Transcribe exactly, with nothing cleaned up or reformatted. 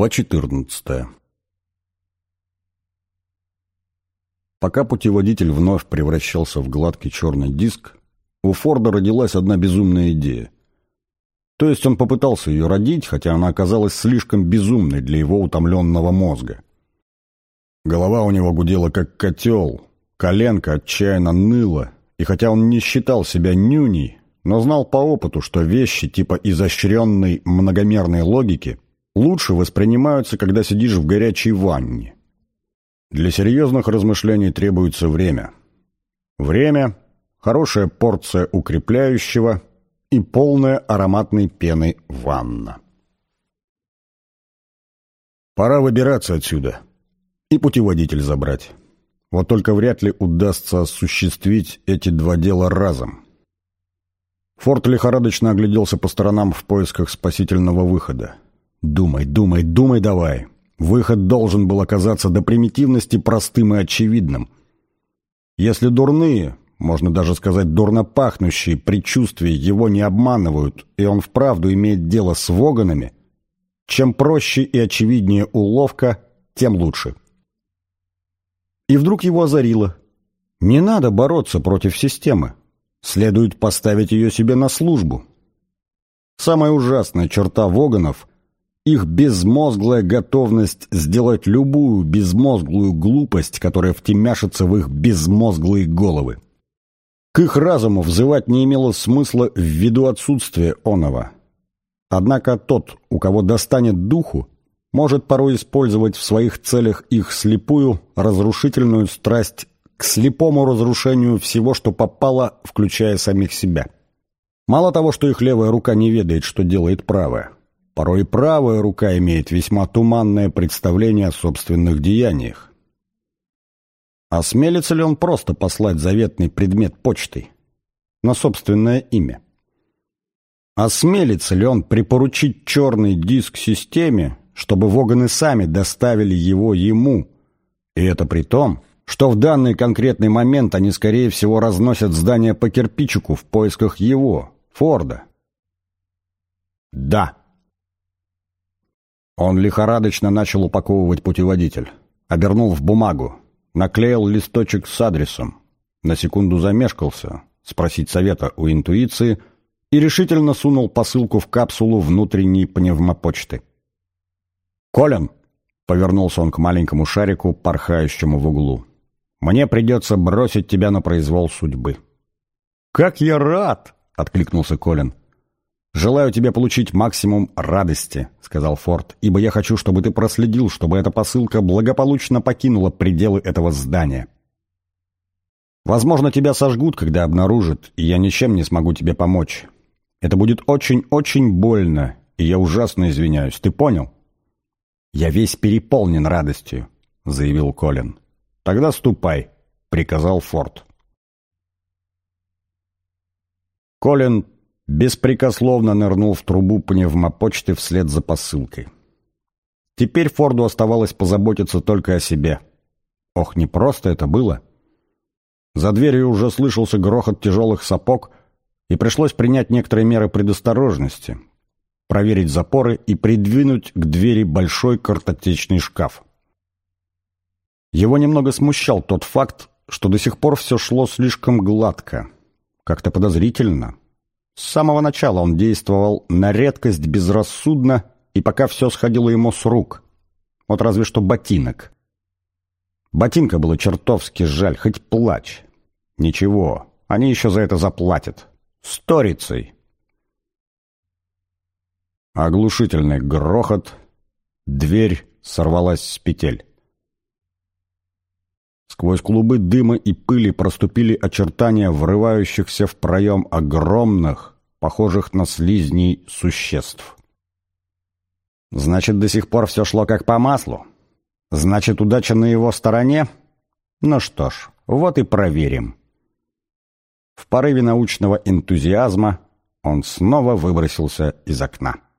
Глава четырнадцатая. Пока путеводитель вновь превращался в гладкий черный диск, у Форда родилась одна безумная идея. То есть он попытался ее родить, хотя она оказалась слишком безумной для его утомленного мозга. Голова у него гудела как котел, коленка отчаянно ныла, и хотя он не считал себя нюней, но знал по опыту, что вещи типа изощренной многомерной логики лучше воспринимаются, когда сидишь в горячей ванне. Для серьезных размышлений требуется время. Время, хорошая порция укрепляющего и полная ароматной пены ванна. Пора выбираться отсюда и путеводитель забрать. Вот только вряд ли удастся осуществить эти два дела разом. Форд лихорадочно огляделся по сторонам в поисках спасительного выхода. Думай, думай, думай давай. Выход должен был оказаться до примитивности простым и очевидным. Если дурные, можно даже сказать дурно пахнущие предчувствия его не обманывают, и он вправду имеет дело с воганами, чем проще и очевиднее уловка, тем лучше. И вдруг его озарило. Не надо бороться против системы. Следует поставить ее себе на службу. Самая ужасная черта воганов — их безмозглая готовность сделать любую безмозглую глупость, которая втемяшится в их безмозглые головы. К их разуму взывать не имело смысла ввиду отсутствия оного. Однако тот, у кого достанет духу, может порой использовать в своих целях их слепую, разрушительную страсть к слепому разрушению всего, что попало, включая самих себя. Мало того, что их левая рука не ведает, что делает правая, порой и правая рука имеет весьма туманное представление о собственных деяниях. Осмелится ли он просто послать заветный предмет почтой на собственное имя? Осмелится ли он припоручить черный диск системе, чтобы воганы сами доставили его ему, и это при том, что в данный конкретный момент они, скорее всего, разносят здание по кирпичику в поисках его, Форда? Да. Он лихорадочно начал упаковывать путеводитель. Обернул в бумагу. Наклеил листочек с адресом. На секунду замешкался, спросить совета у интуиции, и решительно сунул посылку в капсулу внутренней пневмопочты. «Колин!» — повернулся он к маленькому шарику, порхающему в углу. «Мне придется бросить тебя на произвол судьбы». «Как я рад!» — откликнулся Колин. «Желаю тебе получить максимум радости», — сказал Форд, «ибо я хочу, чтобы ты проследил, чтобы эта посылка благополучно покинула пределы этого здания. Возможно, тебя сожгут, когда обнаружат, и я ничем не смогу тебе помочь. Это будет очень-очень больно, и я ужасно извиняюсь. Ты понял?» «Я весь переполнен радостью», — заявил Колин. «Тогда ступай», — приказал Форд. Колин беспрекословно нырнул в трубу пневмопочты вслед за посылкой. Теперь Форду оставалось позаботиться только о себе. Ох, непросто это было. За дверью уже слышался грохот тяжелых сапог, и пришлось принять некоторые меры предосторожности, проверить запоры и придвинуть к двери большой картотечный шкаф. Его немного смущал тот факт, что до сих пор все шло слишком гладко, как-то подозрительно. С самого начала он действовал на редкость безрассудно, и пока все сходило ему с рук. Вот разве что ботинок. Ботинка было чертовски жаль, хоть плачь. Ничего, они еще за это заплатят. Сторицей. Оглушительный грохот. Дверь сорвалась с петель. Сквозь клубы дыма и пыли проступили очертания врывающихся в проем огромных, похожих на слизней, существ. Значит, до сих пор все шло как по маслу? Значит, удача на его стороне? Ну что ж, вот и проверим. В порыве научного энтузиазма он снова выбросился из окна.